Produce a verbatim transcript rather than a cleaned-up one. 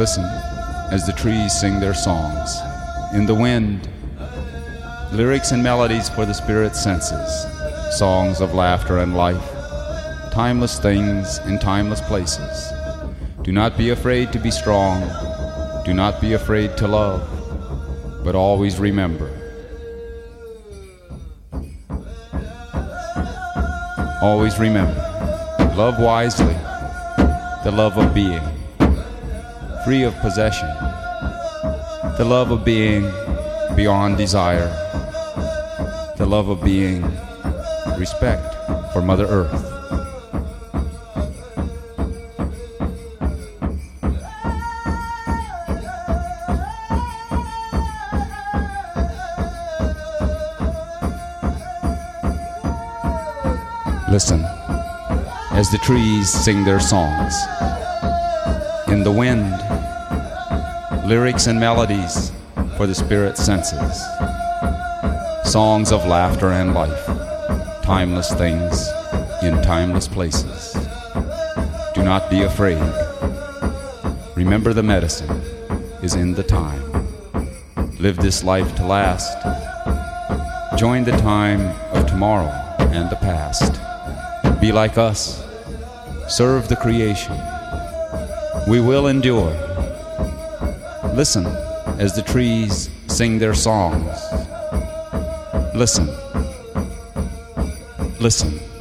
Listen as the trees sing their songs. In the wind, lyrics and melodies for the spirit senses, songs of laughter and life, timeless things in timeless places. Do not be afraid to be strong. Do not be afraid to love, but always remember. Always remember, love wisely, the love of being, free of possession, the love of being beyond desire, the love of being respect for Mother Earth. Listen as the trees sing their songs. In the wind, lyrics and melodies for the spirit senses, songs of laughter and life, timeless things in timeless places. Do not be afraid. Remember the medicine is in the time. Live this life to last. Join the time of tomorrow and the past. Be like us. Serve the creation. We will endure. Listen as the trees sing their songs. Listen. Listen.